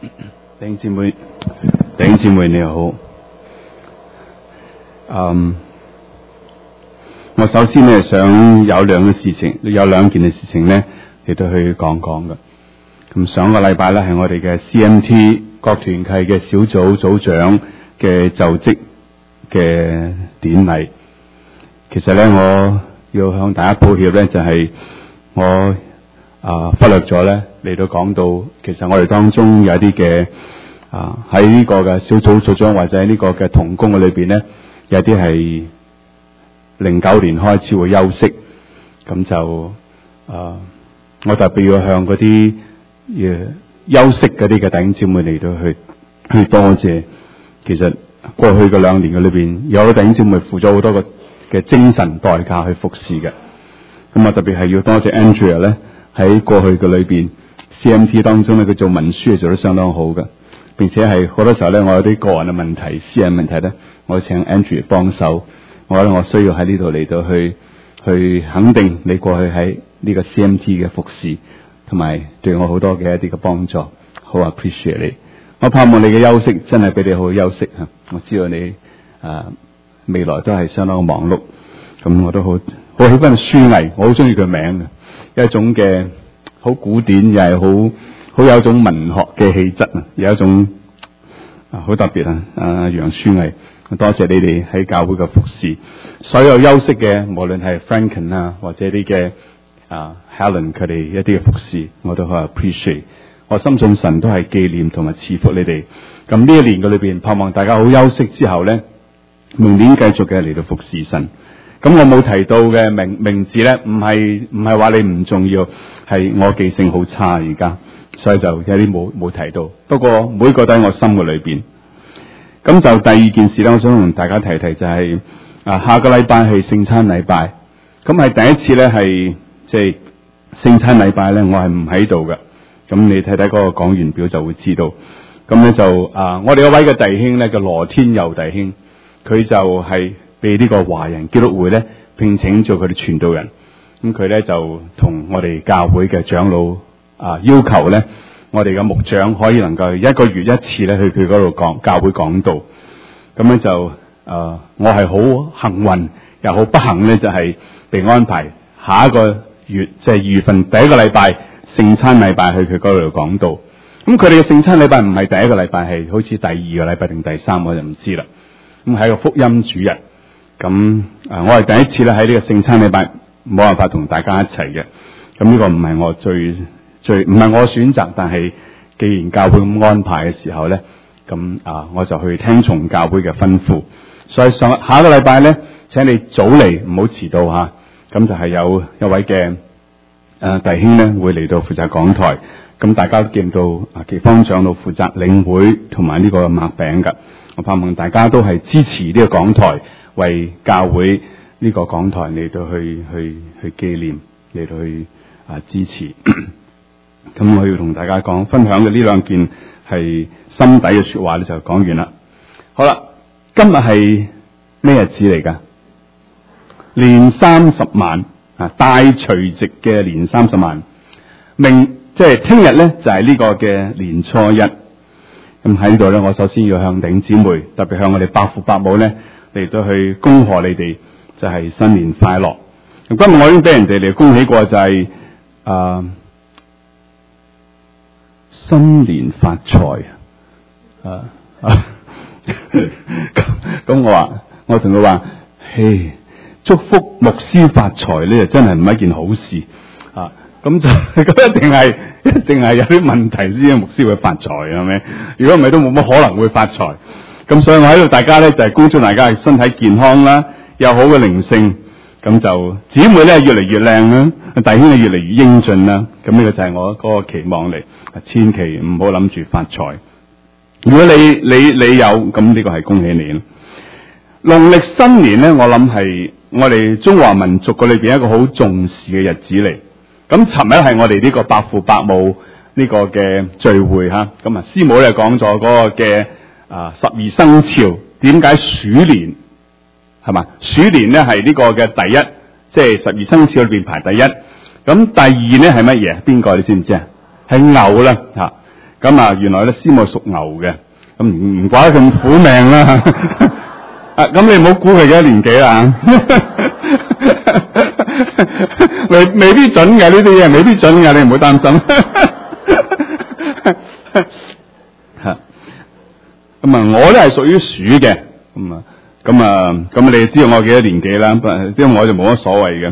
弟兄姊妹你好。我首先呢想有兩件事情嘅事情呢嚟到去講講嘅。咁上個禮拜呢係我哋嘅 CMT 各團契嘅小組組長嘅就職嘅典禮。其實呢我要向大家抱歉呢，就係我忽略咗呢嚟到講到，其實我哋當中有啲嘅喺呢個嘅小組組長或者喺呢個嘅同工嘅裏邊呢，有啲係09年開始會休息，咁就我特別要向嗰啲休息嗰啲嘅弟兄姊妹嚟到去多謝。其實過去嘅2年嘅裏邊，有弟兄姊妹付咗好多嘅精神代價去服侍嘅。咁我特別係要多謝 Andrea 咧，喺過去嘅裏邊 CMT 當中咧，佢做文書係做得相當好嘅，並且係好多時候咧，我有啲個人嘅問題、私人問題咧，我請 Andrea 幫手。我覺得我需要喺呢度嚟到去肯定你過去喺呢個 CMT 嘅服侍，同埋對我好多嘅一啲嘅幫助，好 appreciate 你。我盼望你嘅休息真係俾你好好休息吓。我知道你未來都係相當忙碌，咁我都好喜歡書藝，我好中意佢名嘅，一種嘅好古典，又係好有一種文學嘅氣質啊，有一種好特別啊。楊書藝，多謝你哋喺教會嘅服侍，所有休息嘅，無論係 Franken 或者啲嘅Helen 佢哋一啲嘅服侍，我都好 appreciate。我深信神都係紀念同埋賜福你哋。咁呢一年嘅裏邊，盼望大家好休息之後咧，明年繼續嘅嚟到服侍神。咁我冇提到嘅名字咧，唔係話你唔重要，係我記性好差而家，所以就有啲冇提到。不過每個都喺我心嘅裏邊。咁就第二件事咧，我想同大家提就係下個禮拜係聖餐禮拜。咁係第一次咧，係即係聖餐禮拜咧，我係唔喺度嘅。咁你睇睇嗰個講員表就會知道。咁咧就我哋嗰位嘅弟兄咧，叫羅天佑弟兄，佢就係被呢個華人基督會咧聘請做佢哋傳道人。咁佢咧就同我哋教會嘅長老要求咧，我哋嘅牧長可以能夠1個月1次咧去佢嗰度講教會講道。咁咧就我係好幸運又好不幸咧，就係被安排下一個月即係2月份第一個禮拜聖餐禮拜去佢嗰度講道。咁佢哋嘅聖餐禮拜唔係第一個禮拜，係好似第2個禮拜定第3，我就唔知啦。咁係個福音主日。咁我係第一次咧喺呢個聖餐禮拜冇辦法同大家一齊嘅。咁呢個唔係我最唔係我選擇，但係既然教會咁安排嘅時候咧，咁我就去聽從教會嘅吩咐。所以下一個禮拜咧，請你早嚟，唔好遲到吓。咁就係有一位嘅弟兄咧會嚟到負責講台。咁大家都見到奇芳長老負責領會同埋呢個擘餅噶。我盼望大家都係支持呢個講台，為教會呢個講台嚟到去紀念，嚟到去支持。咁我要同大家分享嘅呢2件係心底嘅說話咧，就講完啦。好啦，今日係咩日子嚟噶？年30晚大除夕嘅年30晚，即係聽日咧就係呢個嘅年初1。咁喺呢度咧，我首先要向弟兄姊妹，特別向我哋伯父伯母咧嚟到去恭賀你哋，就係新年快樂。咁今日我已經俾人哋嚟恭喜過，就係新年發財咁我同佢話，嘿，祝福牧師發財咧，真係唔係一件好事咁一定係有啲問題先至牧師會發財，係咪？如果唔係都冇乜可能會發財。咁所以我喺度大家咧就係恭祝大家係身體健康啦，有好嘅靈性。咁就姊妹咧越嚟越靚啦，弟兄咧越嚟越英俊啦。咁呢個就係我嗰個期望嚟。千祈唔好諗住發財。如果你有，咁呢個係恭喜你啦。農曆新年咧，我諗係我哋中華民族嘅裏邊一個好重視嘅日子嚟。咁尋日係我哋呢個伯父伯母呢個嘅聚會吓。咁師母咧講咗嗰個嘅12生肖，點解鼠年係嘛？鼠年咧係呢個嘅第一，即係12生肖裏邊排第一。咁第2咧係乜嘢？邊個你知唔知啊？係牛啦吓。 咁啊，原來咧師母屬牛嘅，咁唔怪得咁苦命啦。咁你唔好估佢幾多年紀啦。未必準嘅，呢啲嘢未必準嘅，你唔好擔心。咁啊，我都係屬於鼠嘅，咁你知道我幾多年紀啦？因為我就冇乜所謂嘅。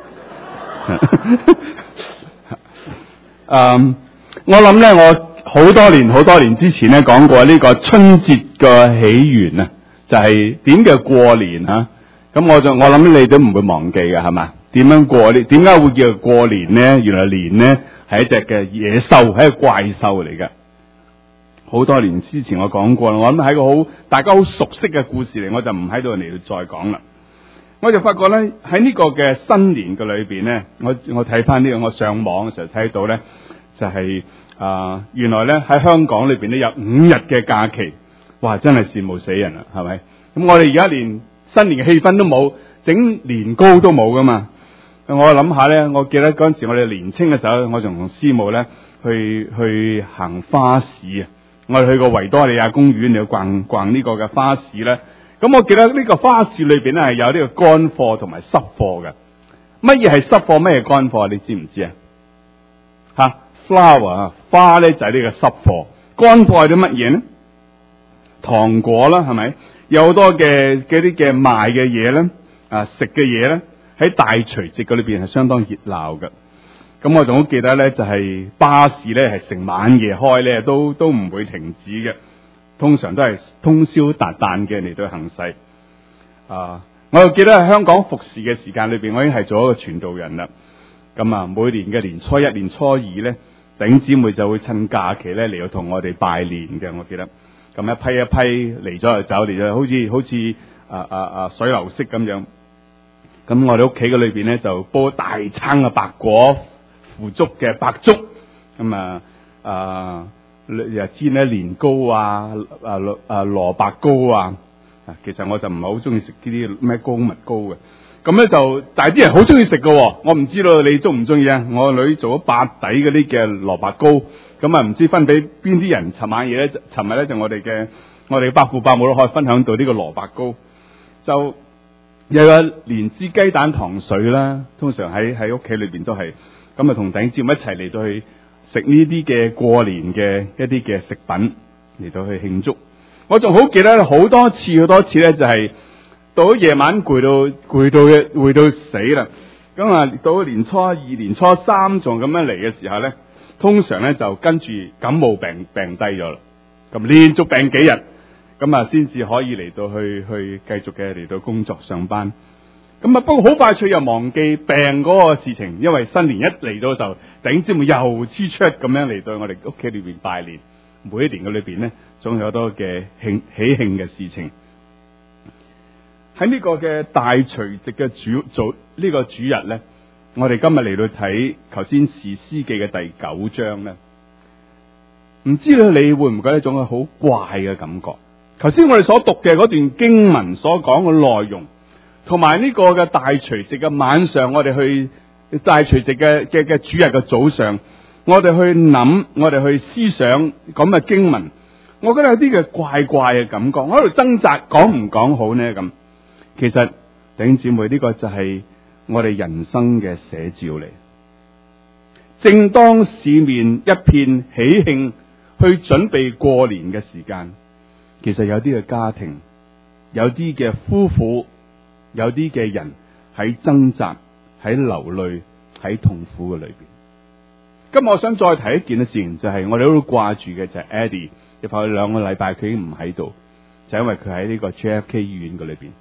我諗咧，我好多年之前咧講過呢個春節嘅起源啊，就係點嘅過年啊。咁我諗你都唔會忘記嘅，係嘛？點樣過年？點解會叫過年呢？原來年呢係一隻嘅野獸，係一個怪獸嚟嘅。好多年之前我講過啦，我諗係一個大家好熟悉嘅故事嚟，我就唔喺度嚟再講啦。我就發覺咧喺呢個嘅新年嘅裏邊咧，我睇翻呢個，我上網嘅時候睇到咧，就係原來咧喺香港裏邊咧有5日嘅假期，哇！真係羨慕死人啦，係咪？咁我哋而家連新年嘅氣氛都冇，整年糕都冇噶嘛。我諗下咧，我記得嗰陣時我哋年青嘅時候，我仲同師母咧去行花市啊。我哋去過維多利亞公園嚟逛呢個嘅花市咧。咁我記得呢個花市裏邊咧係有呢個乾貨同埋濕貨嘅。乜嘢係濕貨？乜嘢乾貨？你知唔知啊？flower 花咧就係呢個濕貨，乾貨係啲乜嘢呢？糖果啦，係咪？有好多嘅嗰啲嘅賣嘅嘢咧，食嘅嘢咧，喺大除夕嗰裏邊係相當熱鬧嘅。咁我仲好記得咧，就係巴士咧係成晚夜開咧，都唔會停止嘅。通常都係通宵達旦嘅嚟到行駛。我又記得喺香港服侍嘅時間裏邊，我已經係做一個傳道人啦。咁啊，每年嘅年初一、年初二咧，弟兄姊妹就會趁假期咧嚟到同我哋拜年嘅。我記得咁一批一批嚟咗就走，嚟咗好似水流式咁樣。咁我哋屋企嘅裏邊咧就煲大餐嘅白果腐竹嘅白粥，咁又煎咧年糕蘿蔔糕啊。其實我就唔係好中意食呢啲咩糕蜜糕嘅。咁咧就，但係啲人好中意食嘅。我唔知道你中唔中意啊？我女做咗八底嗰啲嘅蘿蔔糕，咁唔知分俾邊啲人。尋日咧就我哋嘅伯父伯母都可以分享到呢個蘿蔔糕，就又有蓮子雞蛋糖水啦。通常喺屋企裏邊都係咁啊，同弟兄姊妹一齊嚟到去食呢啲嘅過年嘅一啲嘅食品嚟到去慶祝。我仲好記得好多次咧，就係到咗夜晚攰到死啦。咁啊，到咗年初二、年初三仲咁樣嚟嘅時候咧，通常咧就跟住感冒病低咗啦。咁連續病幾日，咁啊先至可以嚟到去繼續嘅嚟到工作上班。咁啊，不過好快脆又忘記病嗰個事情，因為新年一嚟到就弟兄姊妹又支出咁樣嚟到我哋屋企裏邊拜年。每一年嘅裏邊咧，總有好多嘅喜慶嘅事情。喺呢個嘅大除夕嘅呢個主日咧，我哋今日嚟到睇頭先士師記嘅第9章咧，唔知道你會唔會覺得一種好怪嘅感覺？頭先我哋所讀嘅嗰段經文所講嘅內容，同埋呢個嘅大除夕嘅晚上，我哋去大除夕嘅主日嘅早上。我哋去諗，我哋去思想咁嘅經文，我覺得有啲嘅怪嘅感覺，我喺度掙扎講唔講好呢？咁其實弟兄姊妹，呢個就係我哋人生嘅寫照嚟。正當市面一片喜慶，去準備過年嘅時間，其實有啲嘅家庭，有啲嘅夫婦，有啲嘅人喺掙扎，喺流淚，喺痛苦嘅裏邊。今日我想再提一件嘅事情，就係我哋都掛住嘅就係 Eddie， 入去2個禮拜佢已經唔喺度，就因為佢喺呢個 JFK 醫院嘅裏邊，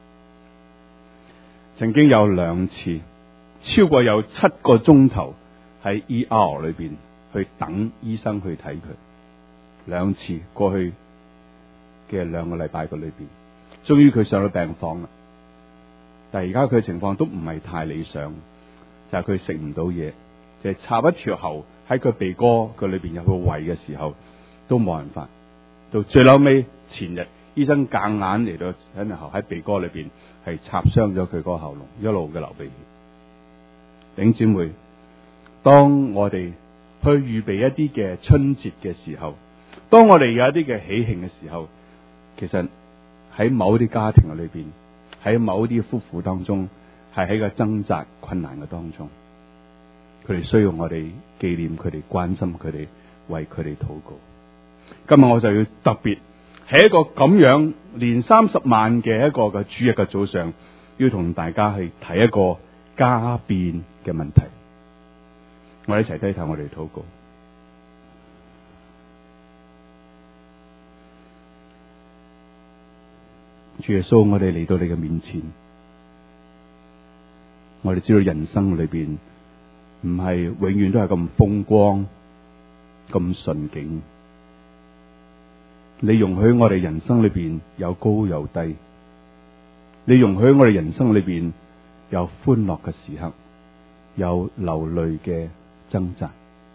曾經有2次超過有7個鐘頭喺 ER 裏邊去等醫生去睇佢，2次過去嘅2個禮拜嘅裏邊，終於佢上到病房啦。但係而家佢嘅情況都唔係太理想，就係佢食唔到嘢。就係插一條喉喺佢鼻哥佢裏邊入個胃嘅時候，都冇辦法。到最後尾前日，醫生夾硬嚟到喺喉喺鼻哥裏邊係插傷咗佢個喉嚨，一路嘅流鼻血。弟兄姊妹，當我哋去預備一啲嘅春節嘅時候，當我哋有一啲嘅喜慶嘅時候，其實喺某啲家庭裏邊，喺某啲夫婦當中，係喺個掙扎困難嘅當中，佢哋需要我哋紀念佢哋、關心佢哋、為佢哋禱告。今日我就要特別喺一個咁樣年30晚嘅一個嘅主日嘅早上，要同大家去睇一個家變嘅問題。我哋一齊低頭，我哋禱告。主耶穌，我哋嚟到你嘅面前，我哋知道人生裏邊唔係永遠都係咁風光、咁順境。你容許我哋人生裏邊有高有低，你容許我哋人生裏邊有歡樂嘅時刻，有流淚嘅掙扎。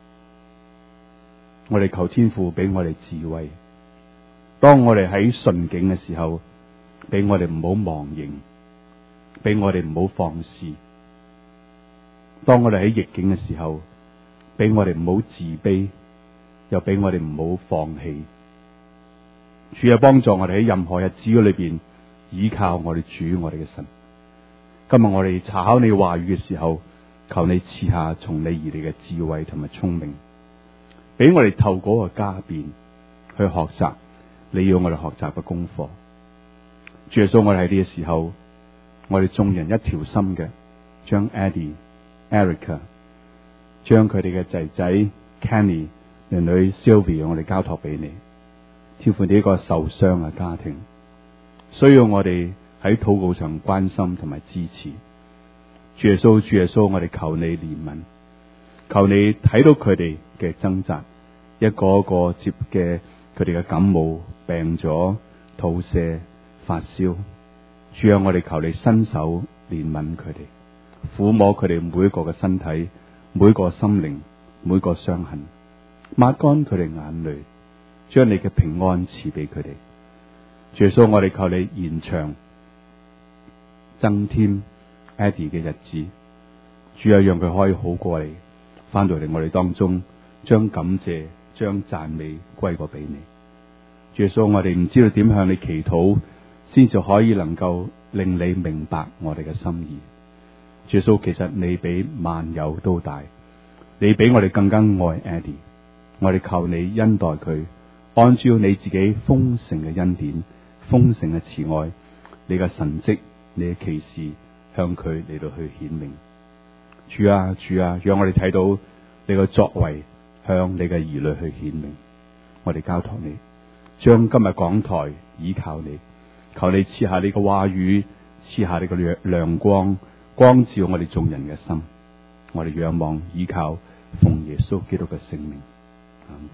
我哋求天父俾我哋智慧，當我哋喺順境嘅時候，俾我哋唔好忘形，俾我哋唔好放肆；當我哋喺逆境嘅時候，俾我哋唔好自卑，又俾我哋唔好放棄。主啊，幫助我哋喺任何日子裏邊依靠我哋主，我哋嘅神。今日我哋查考你話語嘅時候，求你賜下從你而嚟嘅智慧同埋聰明，俾我哋透過個家變去學習你要我哋學習嘅功課。主耶穌，我哋喺呢個時候，我哋眾人一條心嘅，將 Eddie、Erica， 將佢哋嘅仔仔 Kenny、女女 Sylvie， 我哋交託俾你。天父，呢一個受傷嘅家庭，需要我哋喺禱告上關心同埋支持。主耶穌，主耶穌，我哋求你憐憫，求你睇到佢哋嘅掙扎，一個一個接嘅佢哋嘅感冒病咗、肚瀉、發燒。主啊，我哋求你伸手憐憫佢哋，撫摸佢哋每一個嘅身體、每一個心靈、每一個傷痕，抹乾佢哋眼淚，將你嘅平安賜俾佢哋。主耶穌，我哋求你延長、增添 Eddie 嘅日子。主啊，讓佢可以好過嚟，翻到嚟我哋當中，將感謝、將讚美歸過俾你。主耶穌，我哋唔知道點向你祈禱，先至可以能夠令你明白我哋嘅心意。主耶穌，其實你比萬有都大，你比我哋更加愛 Eddie。我哋求你恩待佢，按照你自己豐盛嘅恩典、豐盛嘅慈愛，你嘅神蹟、你嘅奇事向佢嚟到去顯明。主啊，主啊，讓我哋睇到你嘅作為向你嘅兒女去顯明。我哋交託你，將今日講台倚靠你，求你賜下你嘅話語，賜下你嘅亮光，光照我哋眾人嘅心。我哋仰望倚靠奉耶穌基督嘅聖名。阿門。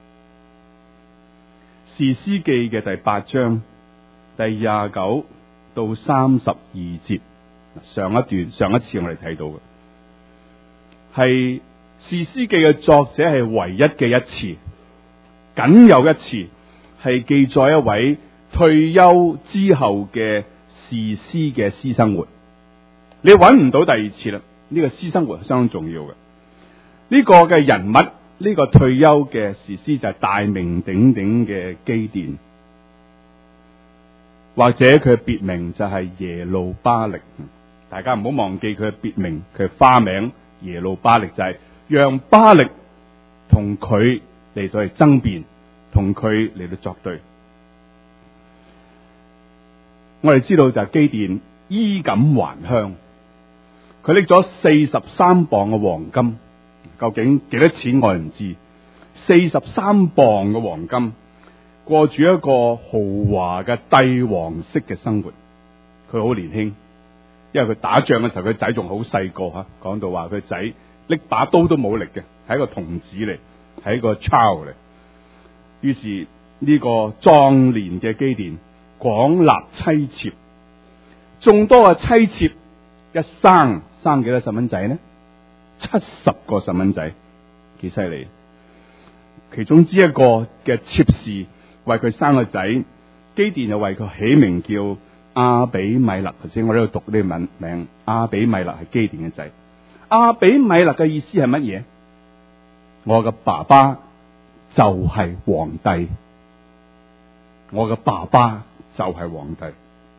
士師記嘅第8章第29到32節，上一次我哋睇到嘅係士師記嘅作者係唯一嘅一次，僅有一次係記載一位退休之後嘅士師嘅私生活。你揾唔到第二次啦，呢個私生活係相當重要嘅。呢個嘅人物，呢個退休嘅士師就係大名鼎鼎嘅基甸，或者佢嘅別名就係耶路巴力。大家唔好忘記佢嘅別名，佢嘅花名耶路巴力就係讓巴力同佢嚟到去爭辯，同佢嚟到作對。我哋知道就係基甸衣錦還鄉，佢拎咗43磅嘅黃金，究竟幾多錢我哋唔知。43磅嘅黃金，過住一個豪華嘅帝王式嘅生活。佢好年輕，因為佢打仗嘅時候佢仔仲好細個吓，講到話佢仔拎把刀都冇力嘅，係一個童子嚟，係一個 child 嚟。於是呢個壯年嘅基甸廣納妻妾，眾多嘅妻妾一生幾多細蚊仔呢？70個細蚊仔，幾犀利！其中之一個嘅妾侍為佢生個仔，基甸就為佢起名叫亞比米勒。頭先我喺度讀呢個名，亞比米勒係基甸嘅仔。亞比米勒嘅意思係乜嘢？ 我嘅爸爸就係皇帝，我嘅爸爸就係皇帝。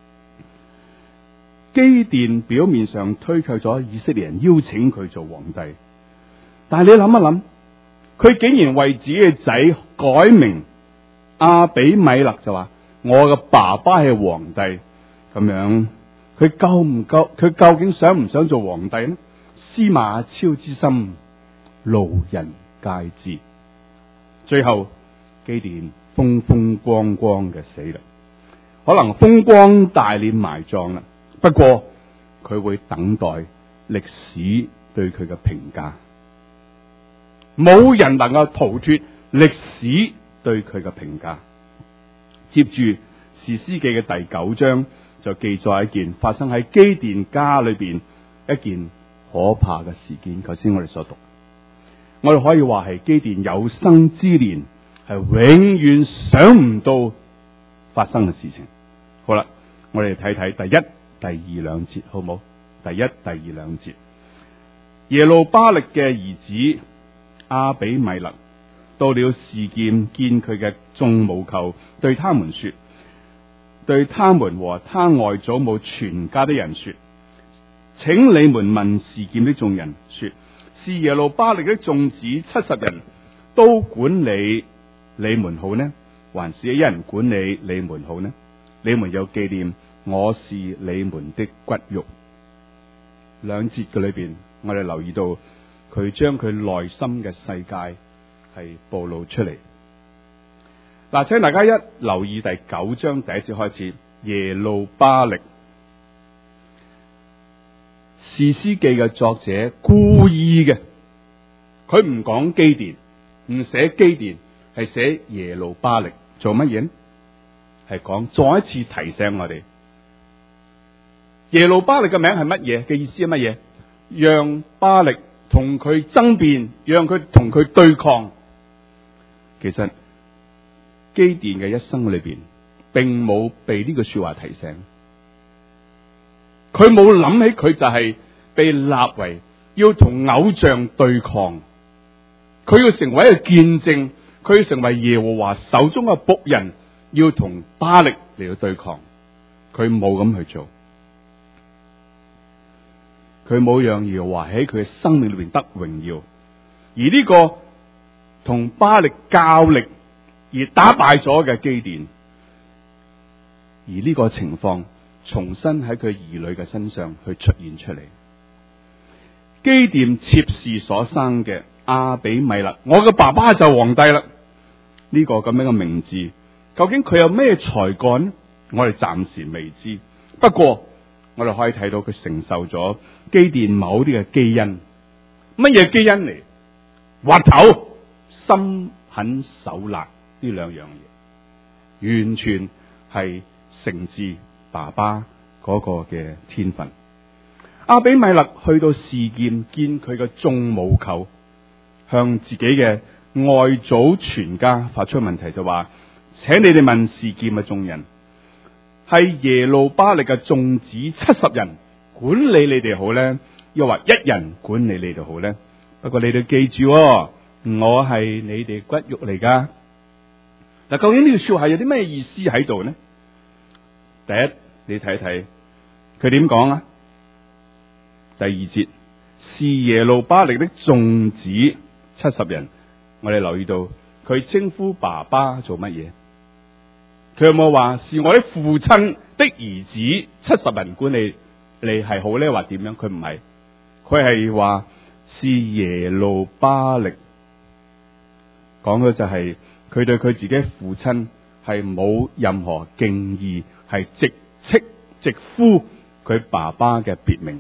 基甸表面上推卻咗以色列人邀請佢做皇帝，但係你諗一諗，佢竟然為自己嘅仔改名亞比米勒，就話我嘅爸爸係皇帝，咁樣佢夠唔夠？佢究竟想唔想做皇帝呢？司馬昭之心，路人皆知。最後基甸風光光嘅死啦，可能風光大殮埋葬啦。不過佢會等待歷史對佢嘅評價，冇人能夠逃脫歷史對佢嘅評價。接住士師記嘅第9章就記載一件發生喺基甸家裏邊一件可怕嘅事件。頭先我哋所讀，我哋可以話係基甸有生之年係永遠想唔到發生嘅事情。好啦，我哋睇睇第1、第2兩節，好冇？第1、第2兩節，耶路巴力嘅兒子亞比米勒到了示劍，見佢嘅眾母舅，對他們說，對他們和他外祖母全家的人說，請你們問示劍的眾人說，是耶路巴力的眾子70人都管理你們好呢，還是一人管理你們好呢？你們有紀念我是你們的骨肉。兩節嘅裏邊，我哋留意到佢將佢內心嘅世界係暴露出嚟。嗱，請大家一留意第9章第1節開始，耶路巴力。士師記嘅作者故意嘅，佢唔講基甸，唔寫基甸，係寫耶路巴力，做乜嘢？係講再一次提醒我哋，耶路巴力嘅名係乜嘢？嘅意思係乜嘢？讓巴力同佢爭辯，讓佢同佢對抗。其實基甸嘅一生裏邊，並冇被呢句說話提醒，佢冇諗起佢就係被立為要同偶像對抗，佢要成為一個見證，佢要成為耶和華手中嘅僕人，要同巴力嚟到對抗。佢冇咁去做，佢冇讓耶和華喺佢嘅生命裏邊得榮耀。而呢個同巴力較力而打敗咗嘅基甸，而呢個情況重新喺佢兒女嘅身上去出現出嚟。基甸妾侍所生嘅亞比米勒，我嘅爸爸就皇帝啦。呢個咁樣嘅名字，究竟佢有咩才幹呢？我哋暫時未知。不過我哋可以睇到佢承受咗基甸某啲嘅基因。乜嘢基因嚟？滑頭、心狠手辣呢兩樣嘢，完全係承自爸爸嗰個嘅天分。亞比米勒去到示劍，見佢嘅眾母舅，向自己嘅外祖全家發出問題，就話：請你哋問示劍嘅眾人，係耶路巴力嘅眾子70人管理你哋好呢，又話一人管理你哋好呢？不過你哋記住，我係你哋骨肉嚟噶。嗱，究竟呢句說話有啲咩意思喺度呢？第一，你睇睇佢點講啊？第2節，是耶路巴力的眾子70人。我哋留意到佢稱呼爸爸做乜嘢？佢有冇話是我的父親的兒子70人管理你係好咧？話點樣？佢唔係，佢係話是耶路巴力。講嘅就係佢對佢自己父親係冇任何敬意，係直斥直呼佢爸爸嘅別名，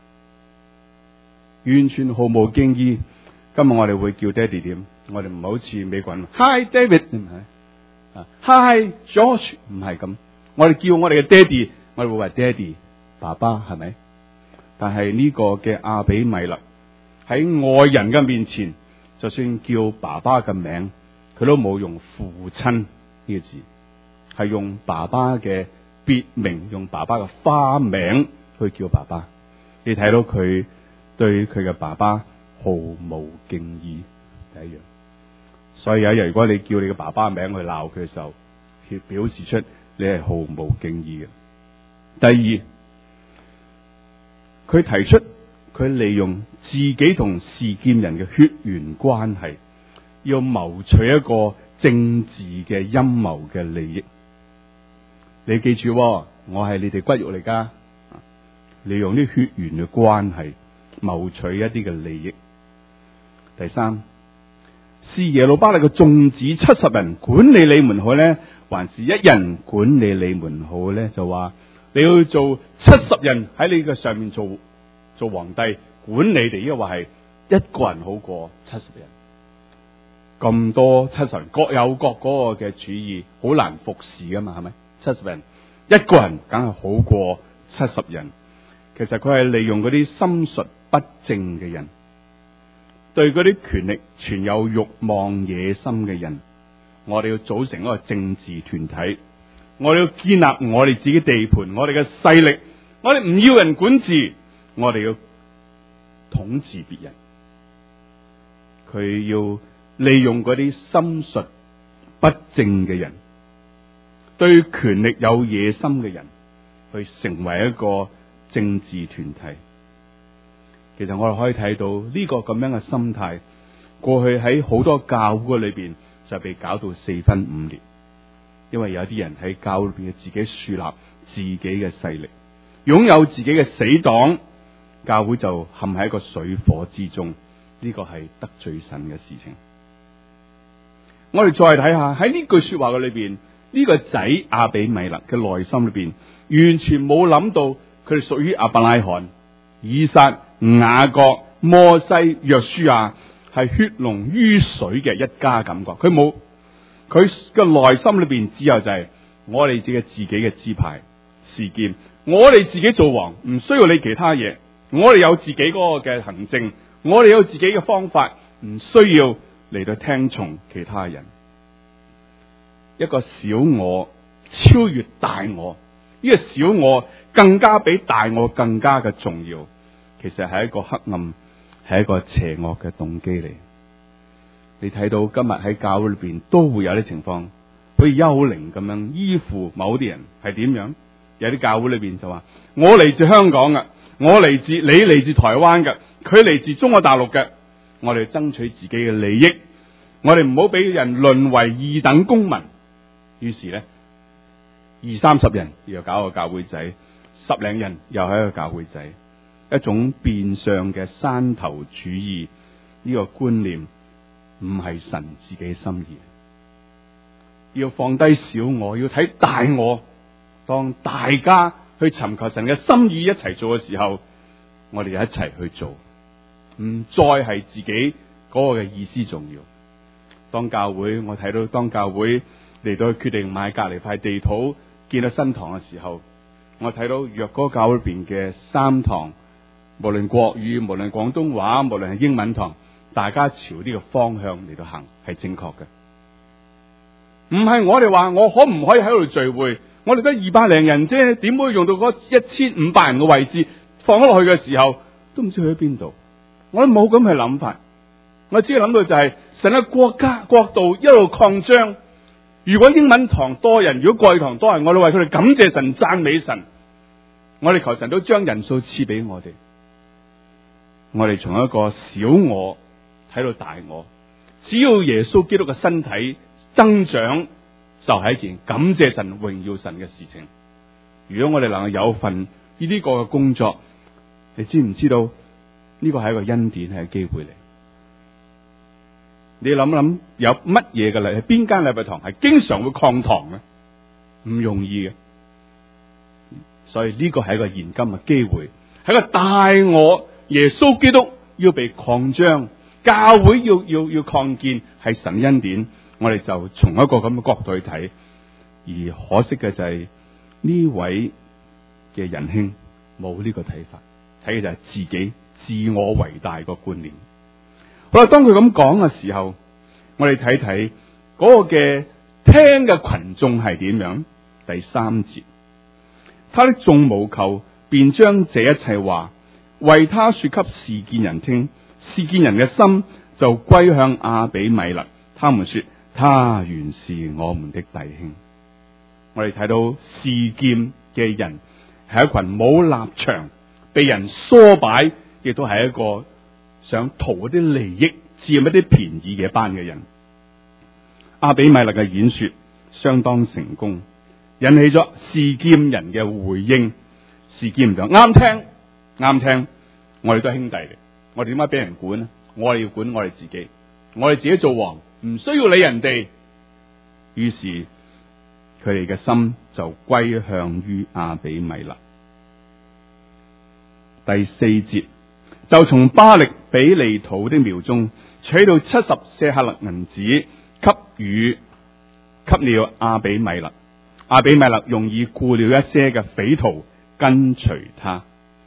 完全毫無敬意。今日我哋會叫爹哋點？我哋唔好似美國人 Hi David 唔係，Hi George 唔係咁。我哋叫我哋嘅爹哋，我哋會話爹哋爸爸，係咪？但係呢個嘅亞比米勒喺外人嘅面前，就算叫爸爸嘅名，佢都冇用父親呢個字，係用爸爸嘅別名，用爸爸嘅花名去叫爸爸。你睇到佢對佢嘅爸爸毫無敬意。 第一樣。所以有一日如果你叫你嘅爸爸名去鬧佢嘅時候，表示出你係毫無敬意嘅。第二，佢提出佢利用自己同示劍人嘅血緣關係，要謀取一個政治嘅陰謀嘅利益。你記住，我係你哋骨肉嚟噶，利用啲血緣嘅關係謀取一啲嘅利益。第三，是耶路巴力嘅眾子70人管理你們好呢，還是一人管理你們好呢？就話你要做70人喺你嘅上面做皇帝管理你哋，抑或係一個人好過70人？咁多70人各有各嗰個嘅主意，好難服侍噶嘛，係咪？70人一個人梗係好過70人。其實佢係利用嗰啲心術不正嘅人，對嗰啲權力存有慾望野心嘅人，我哋要組成一個政治團體，我哋要建立我哋自己地盤，我哋嘅勢力，我哋唔要人管治，我哋要統治別人。佢要利用嗰啲心術不正嘅人，對權力有野心嘅人，去成為一個政治團體。其實我哋可以睇到呢個咁樣嘅心態，過去喺好多教會裏邊就被搞到4分5裂，因為有啲人喺教會裏邊自己樹立自己嘅勢力，擁有自己嘅死黨，教會就陷喺一個水火之中。呢個係得罪神嘅事情。我哋再睇下喺呢句說話嘅裏邊，呢個仔亞比米勒嘅內心裏邊，完全冇諗到佢哋屬於亞伯拉罕、以撒、雅各、摩西、約書亞係血濃於水嘅一家感覺。佢冇，佢嘅內心裏邊只有就係我哋自己嘅支派示劍，我哋自己做王，唔需要你其他嘢。我哋有自己嗰個嘅行政，我哋有自己嘅方法，唔需要嚟到聽從其他人。一個小我超越大我，呢個小我更加比大我更加嘅重要。其實係一個黑暗，係一個邪惡嘅動機嚟。你睇到今日喺教會裏邊都會有啲情況，好似幽靈咁樣依附某啲人，係點樣？有啲教會裏邊就話：我嚟自香港嘅，你嚟自台灣嘅，佢嚟自中國大陸嘅，我哋爭取自己嘅利益，我哋唔好俾人淪為二等公民。於是咧，20-30人又搞個教會仔，10零人又係一個教會仔，一種變相嘅山頭主義。呢個觀念唔係神自己心意，要放低小我，要睇大我。當大家去尋求神嘅心意一齊做嘅時候，我哋就一齊去做，唔再係自己嗰個嘅意思重要。當教會，我睇到當教會嚟到去決定買隔籬塊地土建到新堂嘅時候，我睇到若果教會裏邊嘅3堂，無論國語、無論廣東話、無論係英文堂，大家朝呢個方向嚟到行係正確嘅。唔係我哋話我可唔可以喺度聚會？我哋得200零人啫，點會用到嗰1500人嘅位置放咗落去嘅時候，都唔知去咗邊度？我都冇咁嘅諗法，我只係諗到就係神嘅國度一路擴張。如果英文堂多人，如果國語堂多人，我哋為佢哋感謝神、讚美神。我哋求神都將人數賜俾我哋。我哋從一個小我睇到大我，只要耶穌基督嘅身體增長，就係一件感謝神、榮耀神嘅事情。如果我哋能夠有份呢啲個嘅工作，你知唔知道呢個係一個恩典，係個機會嚟？你諗諗有乜嘢嘅禮？係邊間禮拜堂係經常會擴堂嘅？唔容易嘅。所以呢個係一個現今嘅機會，係個大我耶穌基督要被擴張，教會要擴建，係神恩典。我哋就從一個咁嘅角度去睇，而可惜嘅就係呢位嘅仁兄冇呢個睇法，睇嘅就係自己自我為大個觀念。好啦，當佢咁講嘅時候，我哋睇睇嗰個嘅聽嘅群眾係點樣。第3節，他的眾母舅便將這一切話為他說給示劍人聽，示劍人嘅心就歸向亞比米勒，他們說他原是我們的弟兄。我哋睇到示劍嘅人係一群冇立場、被人唆擺，亦都係一個想圖一啲利益、佔一啲便宜嘅班嘅人。亞比米勒嘅演說相當成功，引起咗示劍人嘅回應。示劍就啱聽，我哋都係兄弟嚟，我哋點解俾人管呢？我哋要管我哋自己，我哋自己做王，唔需要理人哋。於是佢哋嘅心就歸向於亞比米勒。第4節，就從巴力比利土的廟中取到70舍客勒銀子，給了亞比米勒。亞比米勒用以雇了一些嘅匪徒跟隨他。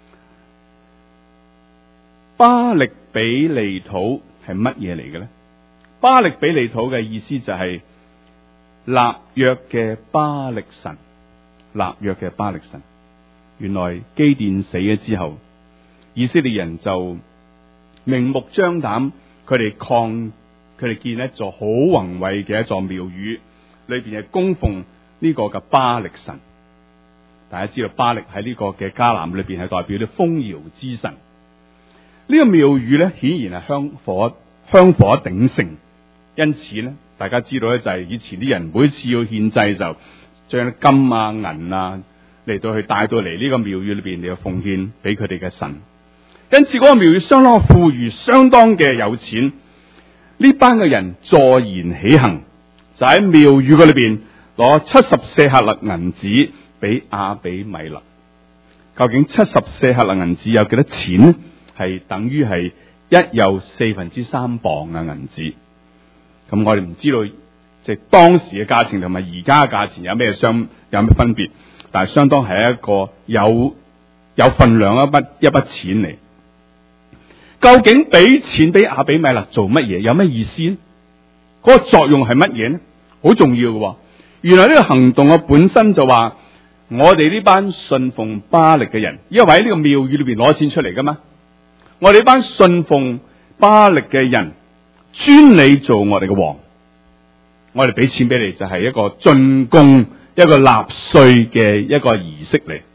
巴力比利土係乜嘢嚟嘅咧？巴力比利土嘅意思就係立約嘅巴力神，立約嘅巴力神。原來基甸死咗之後，以色列人就明目張膽，佢哋建一座好宏偉嘅一座廟宇，裏邊係供奉呢個嘅巴力神。大家知道巴力喺呢個嘅迦南裏邊係代表啲豐饒之神。呢個廟宇咧，顯然係香火鼎盛，因此咧，大家知道咧，就係以前啲人每次要獻祭就將金啊銀啊嚟到去帶到嚟呢個廟宇裏邊嚟到奉獻俾佢哋嘅神。因此嗰個廟宇相當富裕，相當嘅有錢。呢班嘅人坐言起行，就喺廟宇嗰裏邊攞70舍客勒銀子俾亞比米勒。究竟70舍客勒銀子有幾多錢呢？係等於係1又3/4磅嘅銀子。咁我哋唔知道即係當時嘅價錢同埋而家嘅價錢有咩分別，但係相當係一個有份量一筆錢嚟。究竟俾錢俾亞比米勒做乜嘢？有咩意思呢？嗰個作用係乜嘢呢？好重要嘅。原來呢個行動嘅本身就話，我哋呢班信奉巴力嘅人，因為喺呢個廟宇裏邊攞錢出嚟噶嘛。我哋呢班信奉巴力嘅人，尊你做我哋嘅王。我哋俾錢俾你就係一個進貢、一個納稅嘅一個儀式嚟。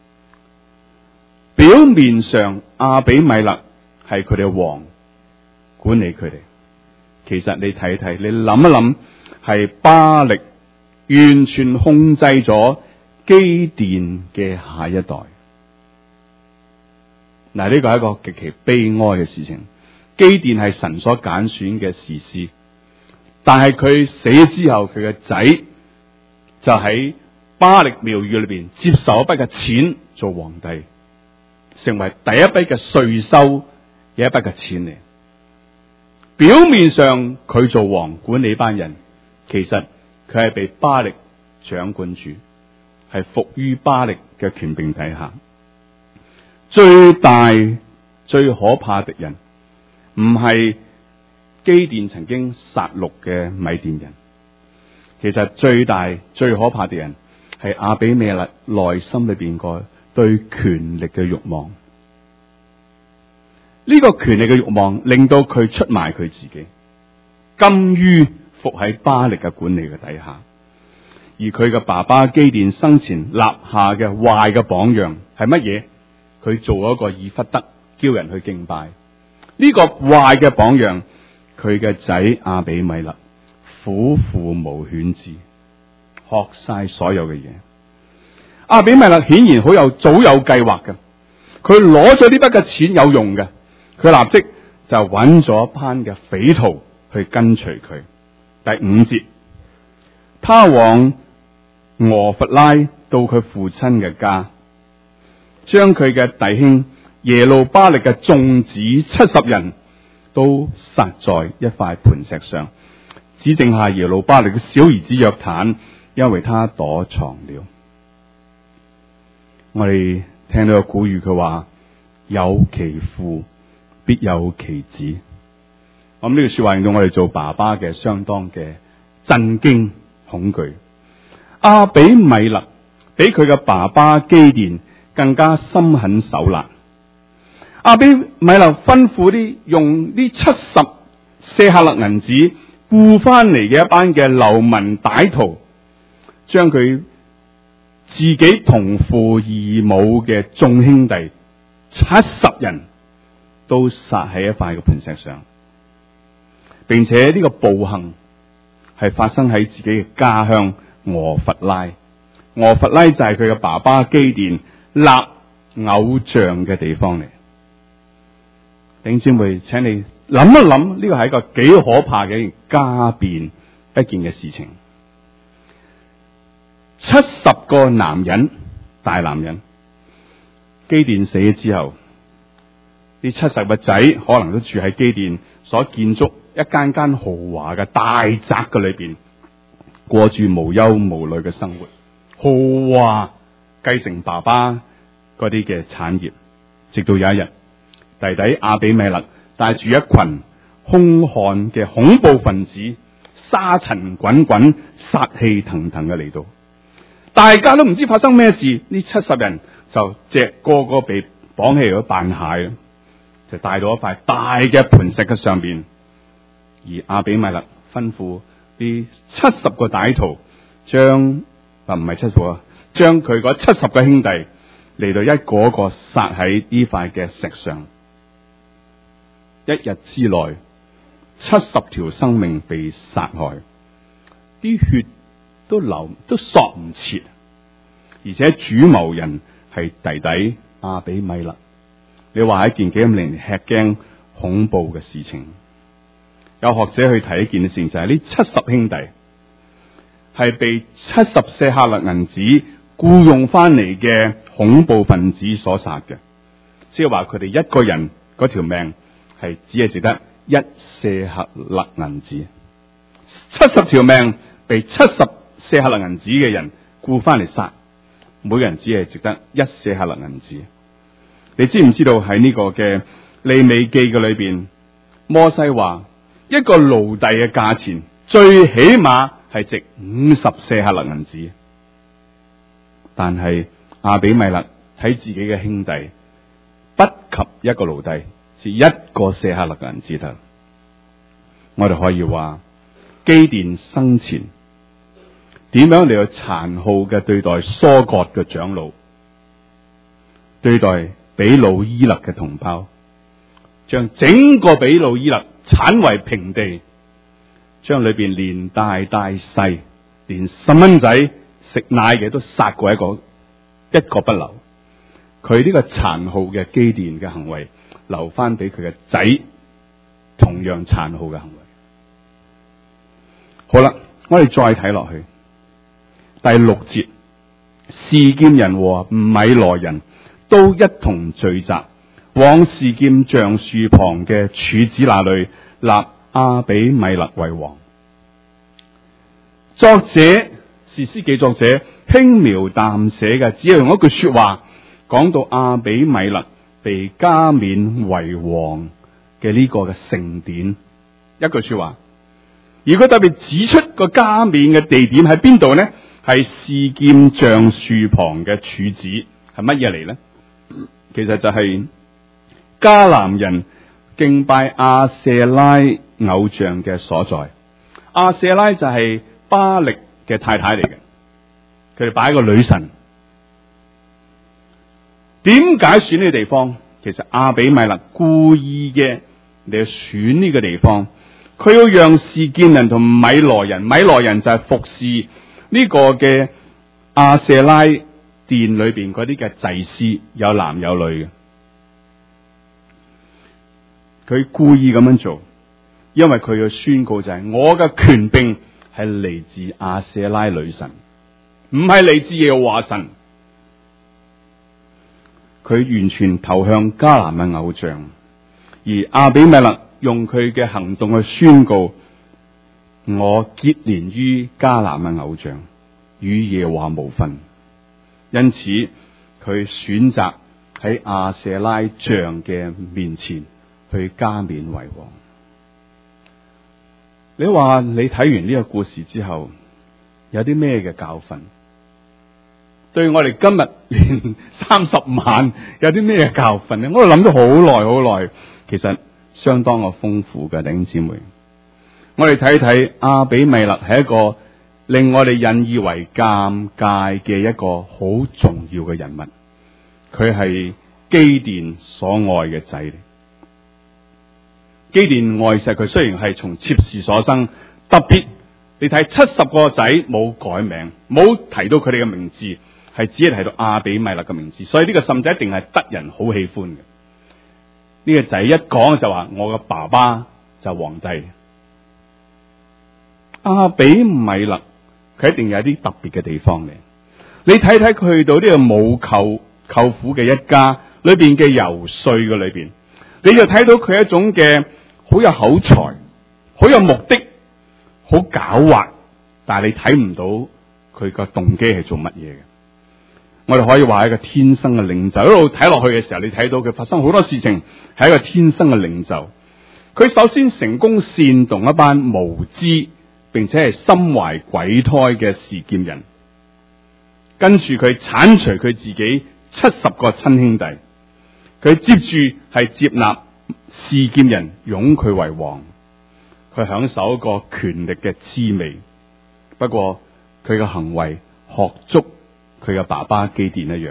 表面上亞比米勒係佢哋嘅王，管理佢哋。其實你睇睇，你諗一諗，係巴力完全控制咗基甸嘅下一代。嗱，呢個係一個極其悲哀嘅事情。基甸係神所揀選嘅士師，但係佢死之後，佢嘅仔就喺巴力廟宇裏邊接受一筆嘅錢做皇帝，成為第一筆嘅稅收嘅一筆嘅錢嚟。表面上佢做王管理班人，其實佢係被巴力掌管住，係服於巴力嘅權柄底下。最大最可怕敵人唔係基甸曾經殺戮嘅米甸人，其實最大最可怕敵人係亞比米勒內心裏邊個對權力嘅慾望。呢個權力嘅慾望令到佢出賣佢自己，甘於服喺巴力嘅管理嘅底下。而佢嘅爸爸基甸生前立下嘅壞嘅榜樣係乜嘢？佢做咗一個以弗得，叫人去敬拜。呢個壞嘅榜樣，佢嘅仔亞比米勒虎父無犬子，學晒所有嘅嘢。亞比米勒顯然早有計劃嘅，佢攞咗呢筆嘅錢有用嘅，佢立即就揾咗一班嘅匪徒去跟隨佢。第5節，他往俄弗拉到佢父親嘅家，將佢嘅弟兄耶路巴力嘅眾子70人都殺在一塊磐石上，只剩下耶路巴力嘅小兒子約坦，因為他躲藏了。我哋聽到個古語，佢話有其父必有其子。咁呢句說話令到我哋做爸爸嘅相當嘅震驚恐懼。亞比米勒比佢嘅爸爸基甸更加心狠手辣。亞比米勒吩咐用呢70 舍客勒銀子雇翻嚟嘅一班嘅流民歹徒，將佢自己同父異母嘅眾兄弟70人都殺喺一塊嘅磐石上，並且呢個暴行係發生喺自己嘅家鄉俄弗拉。俄弗拉就係佢嘅爸爸基甸立偶像嘅地方嚟。弟兄姊妹，請你諗一諗，呢個係一個幾可怕嘅家變一件嘅事情。70個男人，大男人，基甸死咗之後，呢70個仔可能都住喺基甸所建築一間間豪華嘅大宅嘅裏邊，過住無憂無慮嘅生活，豪華繼承爸爸嗰啲嘅產業。直到有一日，弟弟亞比米勒帶住一群兇悍嘅恐怖分子，沙塵滾滾、殺氣騰騰嘅嚟到，大家都唔知發生咩事。呢70人就個個被綁起嚟扮蟹，就帶到一塊大嘅磐石嘅上邊。而亞比米勒吩咐呢70個歹徒將唔係70個，將佢嗰70個兄弟嚟到一個個殺喺呢塊嘅石上。一日之內，70條生命被殺害，啲血都索唔切，而且主謀人係弟弟亞比米勒。你話係一件幾咁令人吃驚恐怖嘅事情。有學者去睇一件事情，就係呢70兄弟係被70舍客勒銀子僱用翻嚟嘅恐怖分子所殺嘅，即係話佢哋一個人嗰條命係只係值得1舍客勒銀子，70條命被70舍客勒銀子嘅人僱翻嚟殺，每個人只係值得1舍客勒銀子。你知唔知道喺呢個嘅利未記嘅裏邊，摩西話一個奴隸嘅價錢最起碼係值50舍客勒銀子，但係亞比米勒睇自己嘅兄弟不及一個奴隸，是1個舍客勒嘅銀子得。我哋可以話基甸生前點樣嚟去殘酷嘅對待疏割嘅長老，對待比魯伊勒嘅同胞，將整個比魯伊勒鏟為平地，將裏邊連大細連細蚊仔食奶嘅都殺過一個不留。佢呢個殘酷嘅基甸嘅行為留翻俾佢嘅仔同樣殘酷嘅行為。好啦，我哋再睇落去第6節，示劍人和米羅人都一同聚集，往示劍橡樹旁嘅柱子那裏立亞比米勒為王。作者士師記作者輕描淡寫嘅，只係用一句說話講到亞比米勒被加冕為王嘅呢個嘅盛典，一句說話。而佢特別指出個加冕嘅地點喺邊度呢？係示劍橡樹旁嘅柱子，係乜嘢嚟呢？其實就係迦南人敬拜亞舍拉偶像嘅所在。亞舍拉就係巴力嘅太太嚟嘅，佢哋擺一個女神。點解選呢個地方？其實亞比米勒故意嘅嚟選呢個地方，佢要讓示劍人同米羅人就係服侍呢個嘅亞舍拉殿裏邊嗰啲嘅祭司，有男有女嘅。佢故意咁樣做，因為佢要宣告就係我嘅權柄係嚟自亞舍拉女神，唔係嚟自耶和華神。佢完全投向迦南嘅偶像，而亞比米勒用佢嘅行動去宣告，我結連於迦南嘅偶像，與耶和華無分。因此佢選擇喺亞舍拉像嘅面前去加冕為王。你話你睇完呢個故事之後有啲咩嘅教訓？對我哋今日連30晚有啲咩教訓呢？我諗咗好耐，其實相當嘅豐富嘅，弟兄姊妹。 我哋睇睇亞比米勒係一個令我哋引以為尷尬嘅一個好重要嘅人物。佢係基甸所愛嘅仔嚟。基甸愛錫佢，雖然係從妾侍所生，特別你睇70個仔冇改名，冇提到佢哋嘅名字，係只係提到亞比米勒嘅名字，所以呢個甚至一定係得人好喜歡嘅。呢個仔一講就話我嘅爸爸就係皇帝。亞比米勒佢一定有啲特別嘅地方嘅。你睇睇佢去到呢個母舅父嘅一家裏邊嘅遊說嘅裏邊，你就睇到佢一種嘅好有口才、好有目的、好狡猾，但係你睇唔到佢個動機係做乜嘢嘅。我哋可以話係一個天生嘅領袖。一路睇落去嘅時候，你睇到佢發生好多事情，係一個天生嘅領袖。佢首先成功煽動一班無知並且係心懷鬼胎嘅示劍人，跟住佢鏟除佢自己70個親兄弟，佢接住係接納示劍人擁佢為王，佢享受一個權力嘅滋味。不過佢嘅行為學足佢嘅爸爸基甸一樣。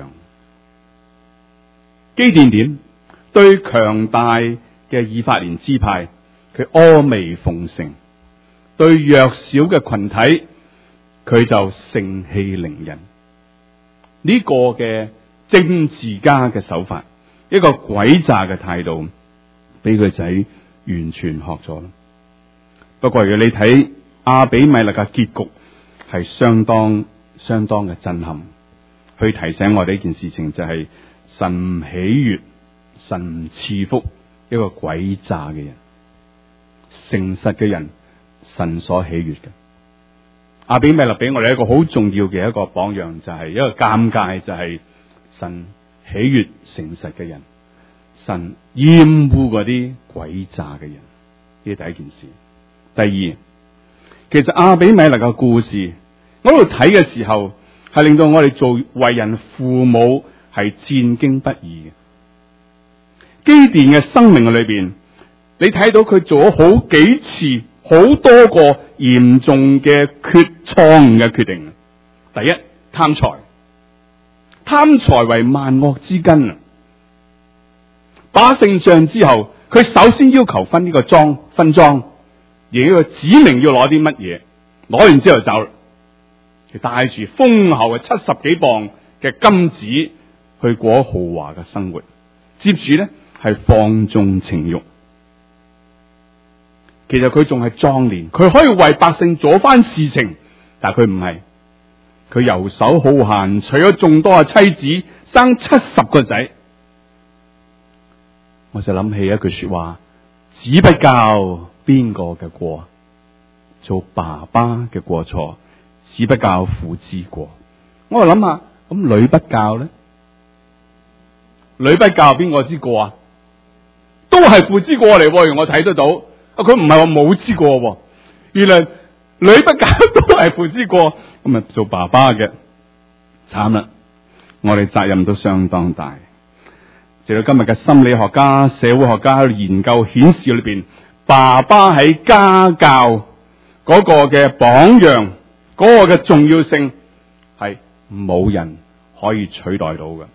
基甸點對強大嘅以法蓮支派，佢阿諛奉承；對弱小嘅群體，佢就盛氣凌人。呢個嘅政治家嘅手法，一個詭詐嘅態度，俾佢仔完全學咗。不過如果你睇亞比米勒嘅結局，係相當嘅震撼，去提醒我哋呢件事情就係神唔喜悅、神唔賜福一個詭詐嘅人。誠實嘅人，神所喜悅嘅。亞比米勒俾我哋一個好重要嘅一個榜樣，就係一個尷尬，就係神喜悅誠實嘅人，神厭惡嗰啲詭詐嘅人。呢係第一件事。第二，其實亞比米勒嘅故事，我喺度睇嘅時候，係令到我哋做為人父母係戰兢不已嘅。基甸嘅生命裏邊，你睇到佢做咗好幾次、好多個嚴重嘅錯誤嘅決定。第一，貪財，貪財為萬惡之根啊！打勝仗之後，佢首先要求分贓，而呢個指明要攞啲乜嘢，攞完之後走，佢帶住豐厚嘅70幾磅嘅金子去過豪華嘅生活。接住咧係放縱情慾。其實佢仲係壯年，佢可以為百姓做翻事情，但係佢唔係，佢游手好閒，娶咗眾多嘅妻子，生70個仔。我就諗起一句說話：子不教邊個嘅過，做爸爸嘅過錯，子不教父之過。我就諗下，咁女不教咧？女不教邊個之過啊？都係父之過嚟，如我睇得到。佢唔係話冇之過，原來女不教都係父之過，咁啊做爸爸嘅慘啦！我哋責任都相當大。直到今日嘅心理學家、社會學家喺度研究顯示裏邊，爸爸喺家教嗰個嘅榜樣，嗰個嘅重要性係冇人可以取代到嘅。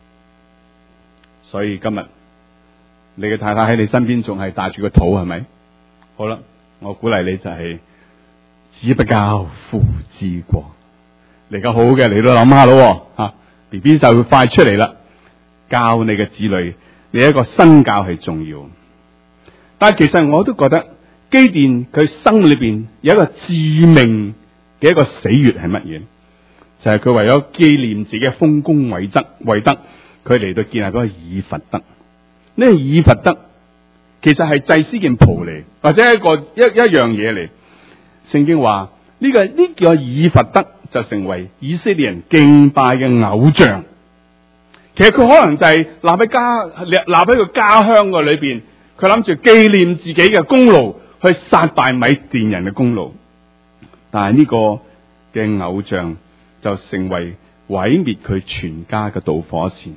所以今日你嘅太太喺你身邊仲係帶住個肚，係咪？好啦，我鼓勵你就係子不教父之過。嚟得好嘅，你都諗下咯吓 ，BB 就會快出嚟啦。教你嘅子女，你一個身教係重要。但係其實我都覺得基甸佢生裏邊有一個致命嘅一個死穴係乜嘢？就係佢為咗紀念自己嘅豐功偉德，佢嚟到建立嗰個以弗得。呢個以弗得其實係祭司件袍嚟，或者一樣嘢嚟。聖經話呢個以弗得就成為以色列人敬拜嘅偶像。其實佢可能就係立喺個家鄉嘅裏邊，佢諗住紀念自己嘅功勞，去殺敗米甸人嘅功勞。但係呢個嘅偶像就成為毀滅佢全家嘅導火線。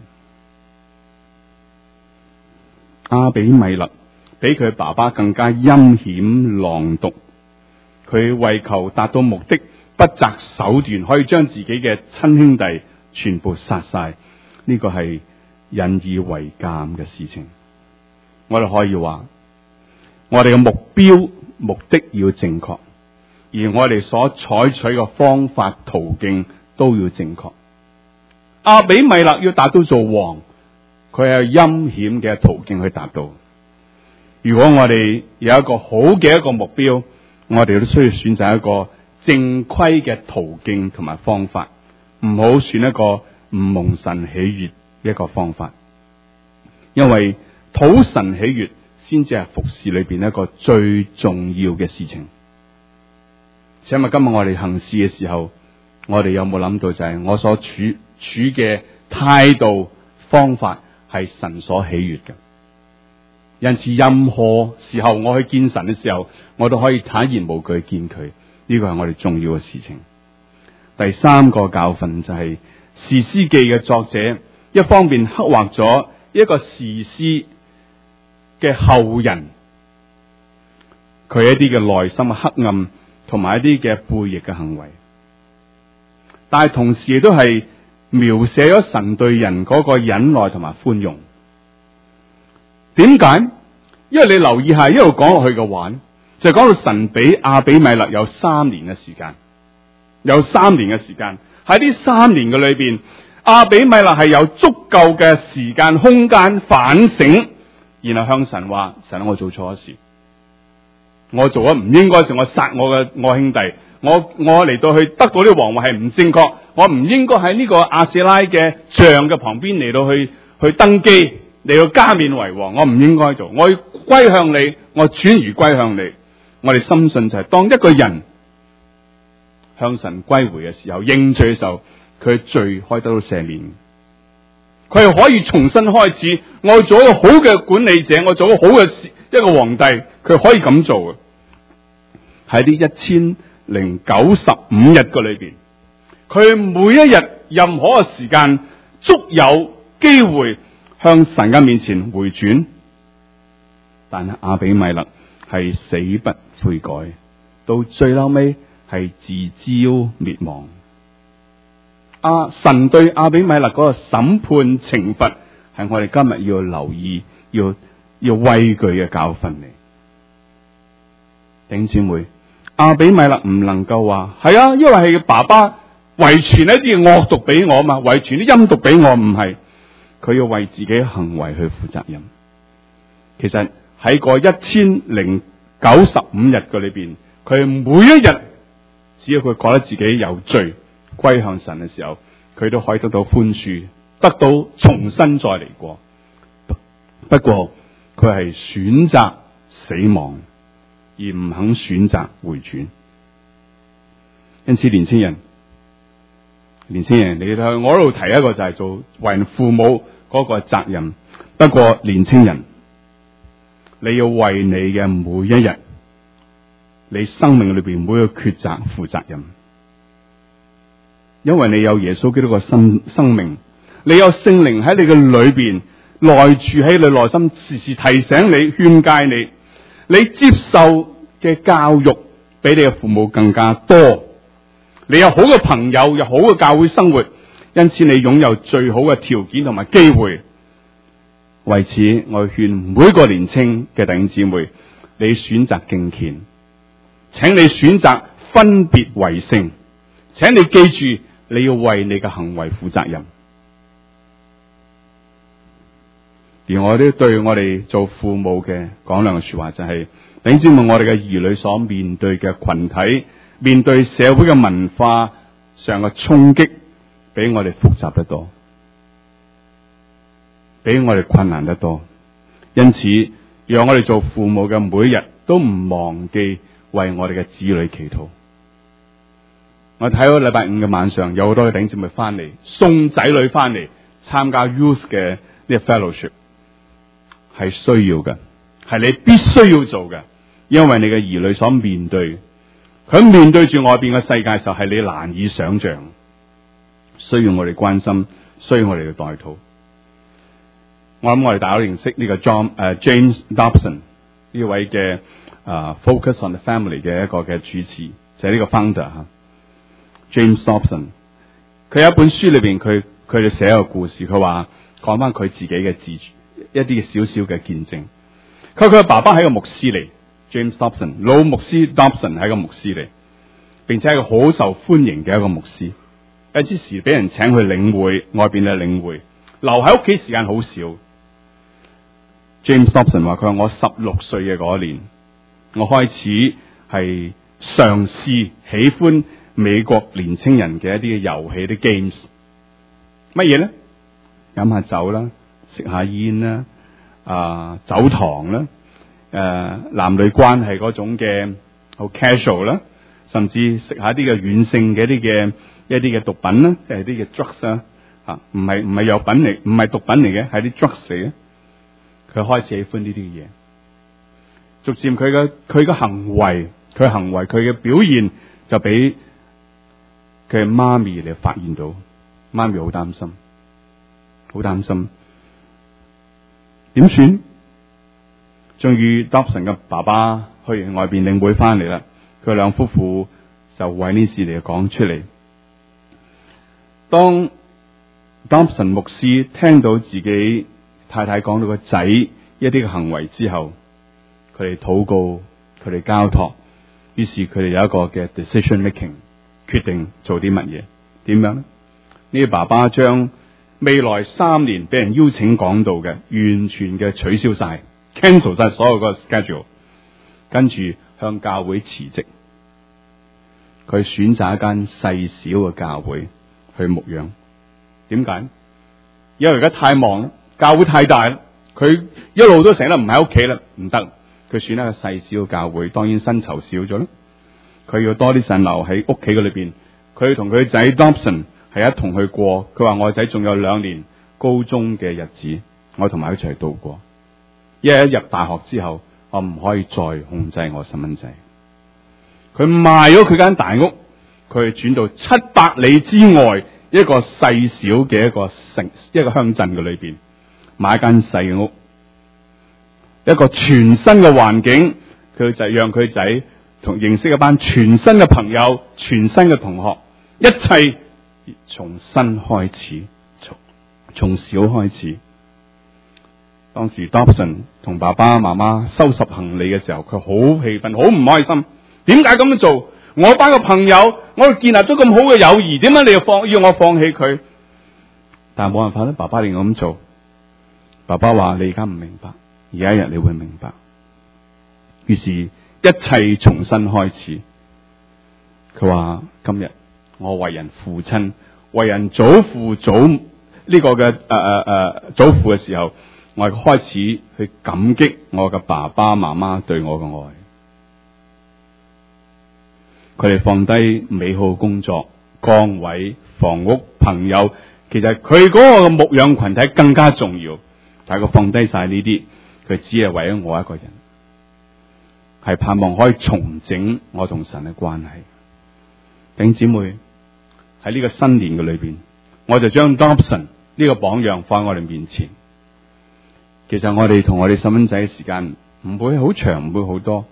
亞比米勒比佢爸爸更加陰險狼毒， 佢為求達到目的，不擇手段，可以將自己嘅親兄弟全部殺晒。呢個係引以為鑑嘅事情。我哋可以話，我哋嘅目標目的要正確，而我哋所採取嘅方法途徑都要正確。亞比米勒要達到做王，佢係陰險嘅途徑去達到。如果我哋有一個好嘅一個目標，我哋都需要選擇一個正規嘅途徑同埋方法，唔好選一個唔蒙神喜悅嘅一個方法。因為討神喜悅先至係服侍裏邊一個最重要嘅事情。請問今日我哋行事嘅時候，我哋有冇諗到就係我所處嘅態度方法係神所喜悅嘅？因此任何時候我去見神嘅時候，我都可以坦然無懼見佢。呢個係我哋重要嘅事情。第三個教訓就係士師記嘅作者一方面刻畫咗一個士師嘅後人，佢一啲嘅內心嘅黑暗同埋一啲嘅背逆嘅行為，但係同時亦都係描寫咗神對人嗰個忍耐同埋寬容。點解？因為你留意下一路講落去嘅話，就講到神俾亞比米勒有3年嘅時間，有3年嘅時間。喺呢3年嘅裏邊，亞比米勒係有足夠嘅時間空間反省，然後向神話：神，我做錯咗事，我做咗唔應該事，我殺我兄弟，我嚟到去得到呢個王位係唔正確，我唔應該喺呢個亞舍拉嘅像嘅旁邊嚟到去登基，嚟到加冕為王，我唔應該做，我要歸向你，我轉移歸向你。我哋深信就係當一個人向神歸回嘅時候，認罪嘅時候，佢罪可以得到赦免，佢係可以重新開始。我做一個好嘅管理者，我做一個好嘅一個皇帝，佢可以咁做嘅。喺啲1095日嘅裏邊，佢每一日任何嘅時間，足有機會向神嘅面前回轉，但係亞比米勒係死不悔改，到最後尾係自招滅亡。神對亞比米勒嗰個審判懲罰係我哋今日要留意、要畏懼嘅教訓嚟。弟兄姊妹，亞比米勒唔能夠話係啊，因為係爸爸遺傳一啲惡毒俾我嘛，遺傳啲陰毒俾我，唔係。佢要為自己行為去負責任。其實喺個1095日嘅裏邊，佢每一日只要佢覺得自己有罪，歸向神嘅時候，佢都可以得到寬恕，得到重新再嚟過。不過佢係選擇死亡，而唔肯選擇回轉。因此年輕人，你睇我喺度提一個就係做為人父母嗰個責任。不過年輕人，你要為你嘅每一日，你生命裏邊每一個抉擇負責任。因為你有耶穌基督嘅生命，你有聖靈喺你嘅裏邊內住喺你內心，時時提醒你、勸誡你。你接受嘅教育比你嘅父母更加多，你有好嘅朋友，有好嘅教會生活，因此你擁有最好嘅條件同埋機會。為此，我勸每個年青嘅弟兄姊妹，你選擇敬虔，請你選擇分別為聖，請你記住，你要為你嘅行為負責任。而我都對我哋做父母嘅講兩句說話，就係弟兄姊妹，我哋嘅兒女所面對嘅群體，面對社會嘅文化上嘅衝擊，比我哋複雜得多，比我哋困難得多。因此，讓我哋做父母嘅每一日都唔忘記為我哋嘅子女祈禱。我睇到禮拜5嘅晚上，有好多嘅弟兄姊妹翻嚟送仔女翻嚟參加 youth 嘅呢個 fellowship， 係需要嘅，係你必須要做嘅，因為你嘅兒女所面對，佢面對住外邊嘅世界嘅時候，係你難以想象，需要我哋關心，需要我哋嘅代禱。我諗我哋大家都認識呢個James Dobson 呢位嘅 Focus on the Family 嘅一個嘅主持，就係呢個 founder James Dobson。佢有一本書裏邊，佢哋寫一個故事，佢話講翻佢自己嘅一啲少少嘅見證。佢嘅爸爸係一個牧師嚟 ，James Dobson 老牧師 Dobson 係一個牧師嚟，並且係一個好受歡迎嘅一個牧師。有之時俾人請去領會，外邊嘅領會，留喺屋企時間好少。James Dobson 話：佢話我16歲嘅嗰年，我開始係嘗試喜歡美國年青人嘅一啲嘅遊戲啲 games， 乜嘢咧？飲下酒啦，食下煙啦，酒堂啦，男女關係嗰種嘅好 casual 啦，甚至食下啲嘅軟性嘅一啲嘅毒品啦，即係啲嘅 drugs 啊，唔係藥品嚟，唔係毒品嚟嘅，係啲 drugs 嚟嘅。佢開始喜歡呢啲嘅嘢，逐漸佢嘅行為，佢嘅表現就俾佢媽咪嚟發現到，媽咪好擔心，點算？終於 Dobson 嘅爸爸去外邊領會翻嚟啦，佢兩夫婦就為呢事嚟講出嚟。當 Dobson 牧師聽到自己太太講到個仔一啲嘅行為之後，佢哋禱告，佢哋交託，於是佢哋有一個嘅 decision making， 決定做啲乜嘢，點樣呢？呢個爸爸將未來3年俾人邀請講道嘅完全嘅取消晒 ，cancel 晒所有個 schedule， 跟住向教會辭職，佢選擇一間細小嘅教會去牧養。點解？因為而家太忙啦，教會太大啦，佢一路都成日唔喺屋企啦，唔得。佢選一個細小嘅教會，當然薪酬少咗啦。佢要多啲時間留喺屋企嘅裏邊。佢同佢仔 Dobson 係一同去過。佢話我仔仲有2年高中嘅日子，我同埋佢一齊度過。一入大學之後，我唔可以再控制我細蚊仔。佢賣咗佢間大屋，佢轉到700里之外一個細小嘅一個鄉鎮嘅裏邊，買一間細嘅屋，一個全新嘅環境。佢就讓佢仔同認識一班全新嘅朋友、全新嘅同學，一切從新開始，從小開始。當時 Dobson 同爸爸媽媽收拾行李嘅時候，佢好氣憤，好唔開心。點解咁樣做？我班個朋友，我哋建立咗咁好嘅友誼，點解你要我放棄佢？但係冇辦法咧，爸爸令我咁做。爸爸話：你而家唔明白，有一日你會明白。於是，一切重新開始。佢話：今日我為人父親，為人祖父祖呢個嘅祖父嘅時候，我係開始去感激我嘅爸爸媽媽對我嘅愛。佢哋放低美好工作、崗位、房屋、朋友，其實佢嗰個牧養群體更加重要。但係佢放低晒呢啲，佢只係為咗我一個人，係盼望可以重整我同神嘅關係。弟兄姊妹，喺呢個新年嘅裏邊，我就將 Dobson 呢個榜樣放喺我哋面前。其實我哋同我哋細蚊仔嘅時間唔會好長，唔會好多。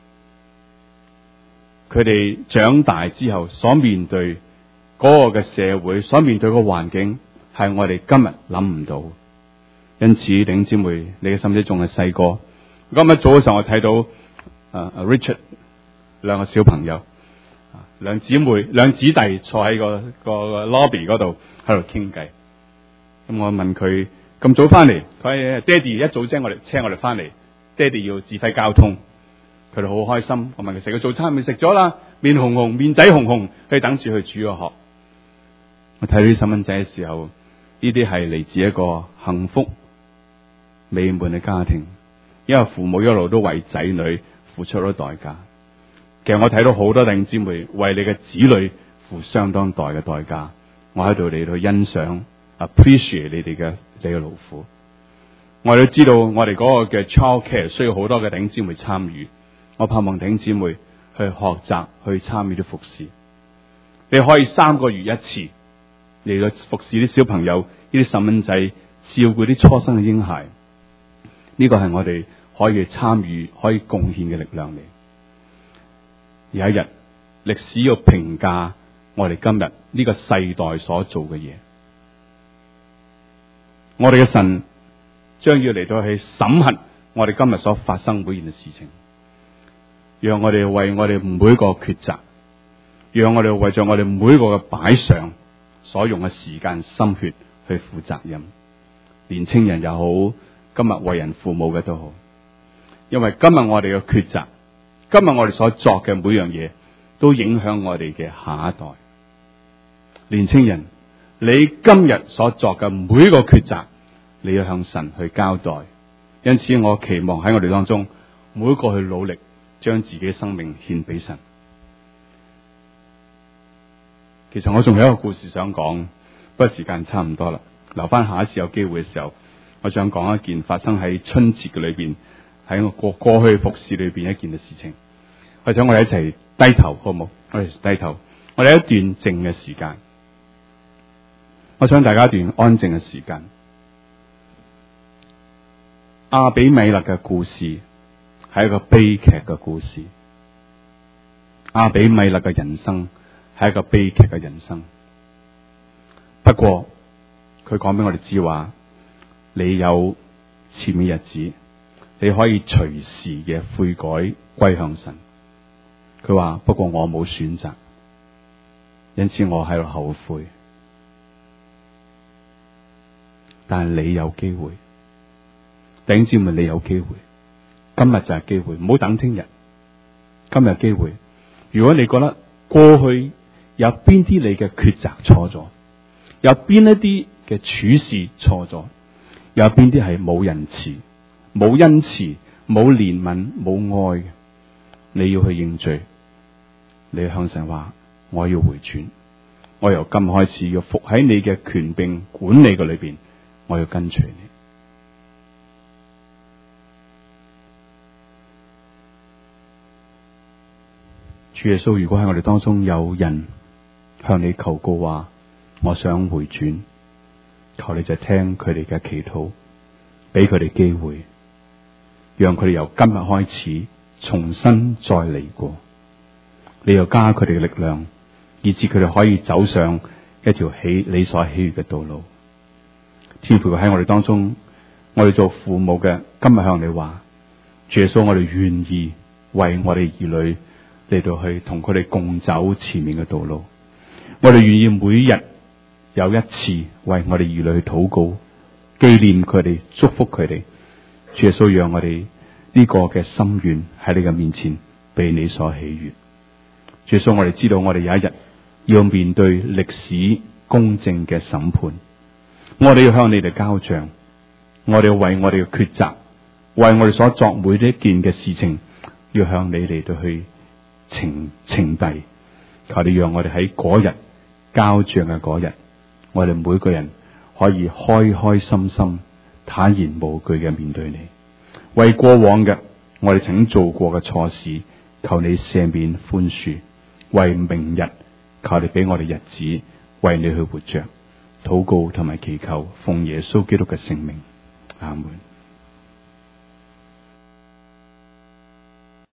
佢哋長大之後所面對嗰個嘅社會，所面對個環境，係我哋今日諗唔到。因此，弟兄姊妹，你嘅細蚊仔仲係細個。今日早嘅時候，我睇到Richard 2個小朋友，兩姊妹、兩姊弟坐喺個 lobby 嗰度喺度傾偈。咁我問佢咁早翻嚟，佢話爹哋一早車我哋翻嚟，爹哋要自費交通。佢哋好開心。我問佢食個早餐未？食咗啦，面紅紅，面仔紅紅，佢等住去煮個殼。我睇到啲細蚊仔嘅時候，呢啲係嚟自一個幸福美滿嘅家庭，因為父母一路都為仔女付出咗代價。其實我睇到好多弟兄姊妹為你嘅子女付相當大嘅代價，我喺度嚟到欣賞 appreciate 你嘅勞苦。我哋都知道我哋嗰個嘅 child care 需要好多嘅弟兄姊妹參與。我盼望弟兄姊妹去學習去參與啲服侍。你可以3個月一次嚟到服侍啲小朋友，呢啲細蚊仔，照顧啲初生嘅嬰孩。呢個係我哋可以參與、可以貢獻嘅力量嚟。有一日，歷史要評價我哋今日呢個世代所做嘅嘢，我哋嘅神將要嚟到去審核我哋今日所發生每件嘅事情，讓我哋為我哋每一個抉擇，讓我哋為咗我哋每一個嘅擺上所用嘅時間、心血去負責任。年青人又好，今日為人父母嘅都好，因為今日我哋嘅抉擇，今日我哋所作嘅每樣嘢，都影響我哋嘅下一代。年青人，你今日所作嘅每一個抉擇，你要向神去交代。因此，我期望喺我哋當中，每一個去努力，將自己嘅生命獻俾神。其實我仲有一個故事想講，不過時間差唔多啦，留翻下一次有機會嘅時候，我想講一件發生喺春節嘅裏邊，喺我過去服侍裏邊一件嘅事情。或者我哋一齊低頭好冇？我哋低頭，我哋一段靜嘅時間。我想大家一段安靜嘅時間。亞比米勒嘅故事係一個悲劇嘅故事。亞比米勒嘅人生係一個悲劇嘅人生。不過佢講俾我哋知話，你有前面日子，你可以隨時嘅悔改歸向神。佢話不過我冇選擇，因此我喺度後悔。但係你有機會，弟兄姊妹，你有機會，今日就係機會，唔好等聽日。今日機會，如果你覺得過去有邊啲你嘅抉擇錯咗，有邊一啲嘅處事錯咗，有邊啲係冇仁慈、冇恩慈、冇憐憫、冇愛，你要去認罪，你要向神話，我要回轉，我由今日開始要服喺你嘅權柄管理嘅裏邊，我要跟隨你。主耶穌，如果喺我哋當中有人向你求告話，我想回轉，求你就聽佢哋嘅祈禱，俾佢哋機會，讓佢哋由今日開始重新再嚟過。你又加佢哋嘅力量，以致佢哋可以走上一條你所喜悅嘅道路。天父喺我哋當中，我哋做父母嘅今日向你話，主耶穌，我哋願意為我哋兒女嚟到去同佢哋共走前面嘅道路。我哋願意每日有一次為我哋兒女去禱告，紀念佢哋，祝福佢哋。主耶穌，讓我哋呢個嘅心願喺你嘅面前被你所喜悅。主耶穌，我哋知道我哋有一日要面對歷史公正嘅審判，我哋要向你哋交賬，我哋要為我哋嘅抉擇，為我哋所作每一件嘅事情，要向你嚟到去呈遞。求你讓我哋喺嗰日交賬嘅嗰日，我哋每個人可以開開心心、坦然無懼嘅面對你。為過往嘅我哋曾經做過嘅錯事，求你赦免寬恕。為明日，求你俾我哋日子為你去活着。禱告同埋祈求，奉耶穌基督嘅聖名，阿門。